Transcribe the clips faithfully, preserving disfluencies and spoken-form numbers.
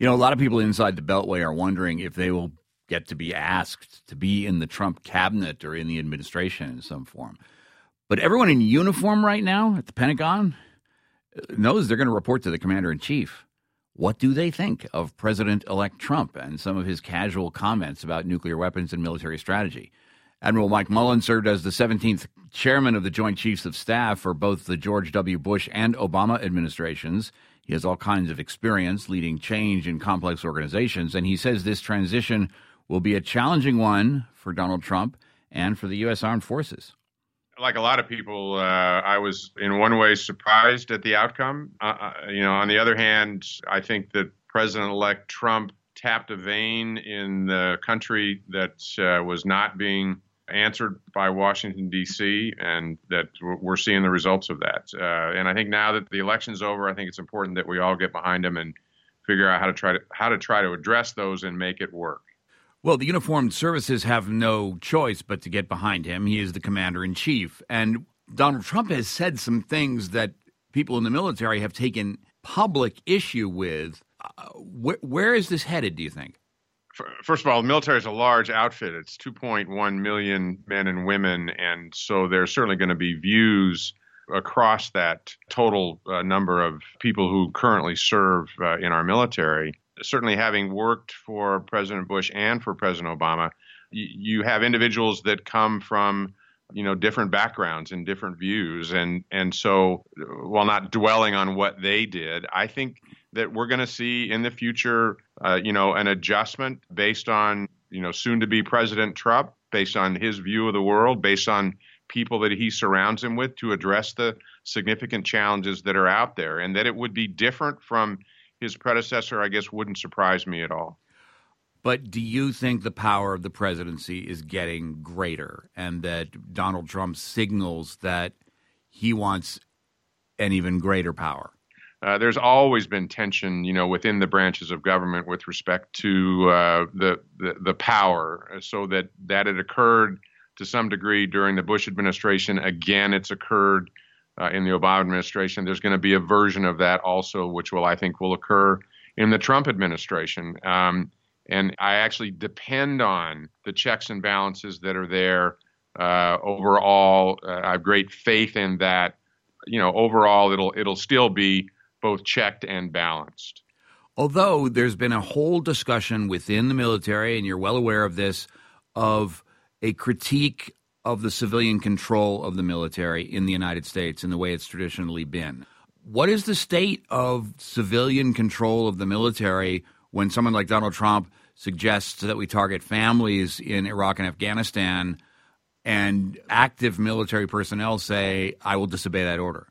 You know, a lot of people inside the Beltway are wondering if they will get to be asked to be in the Trump cabinet or in the administration in some form. But everyone in uniform right now at the Pentagon knows they're going to report to the commander-in-chief. What do they think of President-elect Trump and some of his casual comments about nuclear weapons and military strategy? Admiral Mike Mullen served as the seventeenth chairman of the Joint Chiefs of Staff for both the George W. Bush and Obama administrations. He has all kinds of experience leading change in complex organizations, and he says this transition will be a challenging one for Donald Trump and for the U S. Armed Forces. Like a lot of people, uh, I was in one way surprised at the outcome. Uh, you know, on the other hand, I think that President-elect Trump tapped a vein in the country that uh, was not being answered by Washington, D C, and that we're seeing the results of that. Uh, and I think now that the election's over, I think it's important that we all get behind him and figure out how to try to how to try to address those and make it work. Well, the uniformed services have no choice but to get behind him. He is the commander-in-chief. And Donald Trump has said some things that people in the military have taken public issue with. Uh, wh- where is this headed, do you think? First of all, the military is a large outfit. It's two point one million men and women. And so there's certainly going to be views across that total uh, number of people who currently serve uh, in our military. Certainly having worked for President Bush and for President Obama, y- you have individuals that come from, you know, different backgrounds and different views. And, and so while not dwelling on what they did, I think that we're going to see in the future, uh, you know, an adjustment based on, you know, soon to be President Trump, based on his view of the world, based on people that he surrounds him with to address the significant challenges that are out there. And that it would be different from his predecessor, I guess, wouldn't surprise me at all. But do you think the power of the presidency is getting greater and that Donald Trump signals that he wants an even greater power? Uh, there's always been tension, you know, within the branches of government with respect to uh, the, the the power, so that that it occurred to some degree during the Bush administration. Again, it's occurred uh, in the Obama administration. There's going to be a version of that also, which will, I think, will occur in the Trump administration. Um, and I actually depend on the checks and balances that are there uh, overall. Uh, I have great faith in that. You know, overall, it'll it'll still be both checked and balanced. Although there's been a whole discussion within the military, and you're well aware of this, of a critique of the civilian control of the military in the United States and the way it's traditionally been. What is the state of civilian control of the military when someone like Donald Trump suggests that we target families in Iraq and Afghanistan and active military personnel say, I will disobey that order?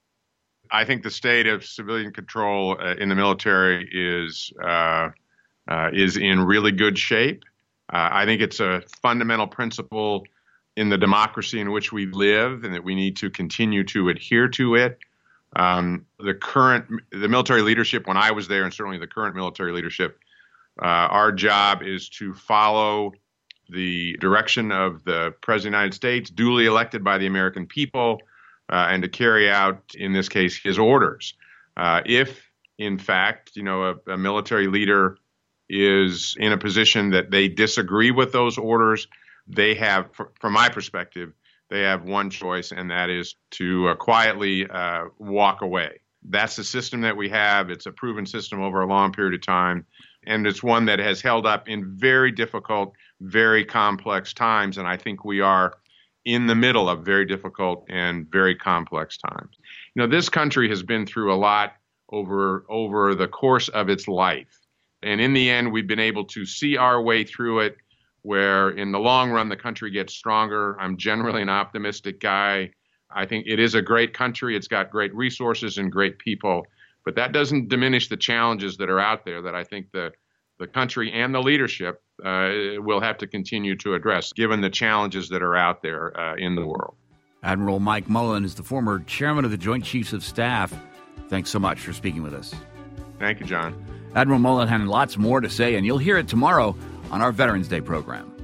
I think the state of civilian control uh, in the military is uh, uh, is in really good shape. Uh, I think it's a fundamental principle in the democracy in which we live, and that we need to continue to adhere to it. Um, the current, the military leadership, when I was there, and certainly the current military leadership, uh, our job is to follow the direction of the President of the United States, duly elected by the American people, Uh, and to carry out, in this case, his orders. Uh, if, in fact, you know, a, a military leader is in a position that they disagree with those orders, they have, fr- from my perspective, they have one choice, and that is to uh, quietly uh, walk away. That's the system that we have. It's a proven system over a long period of time, and it's one that has held up in very difficult, very complex times, and I think we are in the middle of very difficult and very complex times. You know, this country has been through a lot over over the course of its life. And in the end, we've been able to see our way through it, where in the long run, the country gets stronger. I'm generally an optimistic guy. I think it is a great country. It's got great resources and great people. But that doesn't diminish the challenges that are out there that I think the, the country and the leadership uh, will have to continue to address, given the challenges that are out there uh, in the world. Admiral Mike Mullen is the former chairman of the Joint Chiefs of Staff. Thanks so much for speaking with us. Thank you, John. Admiral Mullen had lots more to say, and you'll hear it tomorrow on our Veterans Day program.